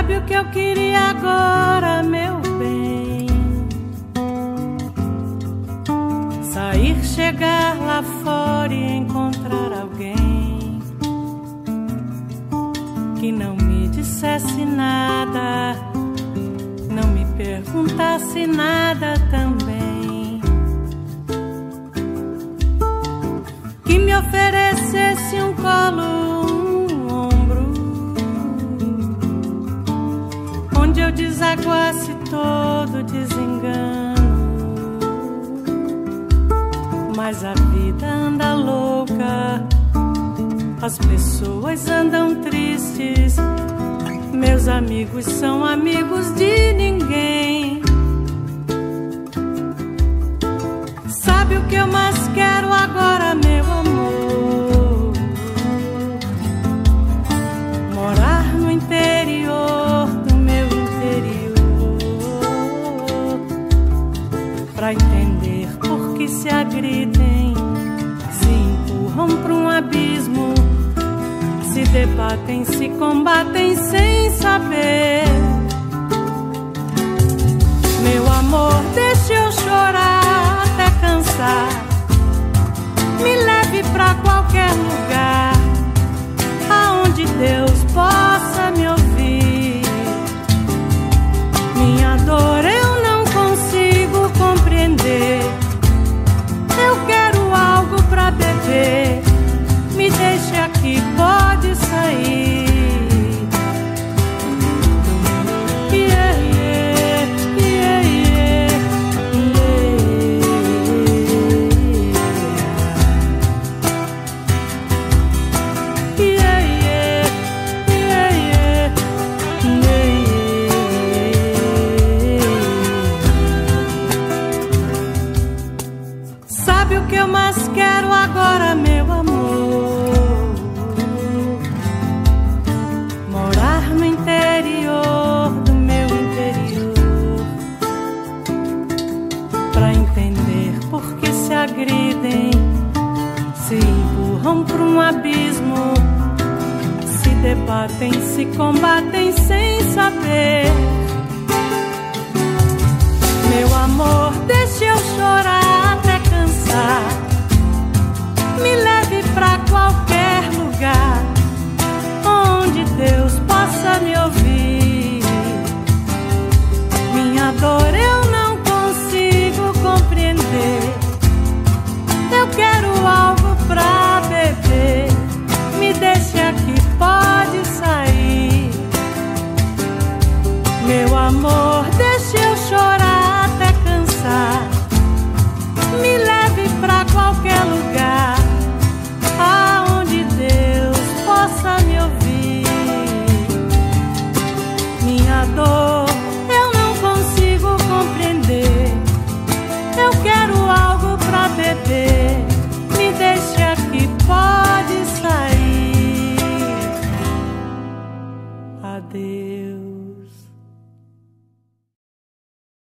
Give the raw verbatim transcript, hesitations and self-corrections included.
Sabe o que eu queria agora, meu bem? Sair, chegar lá fora e encontrar alguém que não me dissesse nada, não me perguntasse nada também, que me oferecesse um colo, um ombro, onde eu desaguasse todo desengano. Mas a vida anda louca, as pessoas andam tristes, meus amigos são amigos de ninguém. Sabe o que eu mais quero agora, meu amor? Morar no interior do meu interior, pra entender por que se agridem, se empurram pra um abismo, se debatem, se combatem sem saber. Meu amor, deixe eu chorar até cansar, me leve pra qualquer lugar aonde Deus possa me ouvir. Minha dor eu não consigo compreender, eu quero algo pra beber, me deixe aqui, pode sair. Yeah, yeah, yeah, yeah, yeah. Yeah, yeah, yeah, yeah, yeah. Sabe o que eu mais quero agora, meu amor? Morar no interior do meu interior, pra entender por que se agridem, se empurram pra um abismo, se debatem, se combatem sem saber.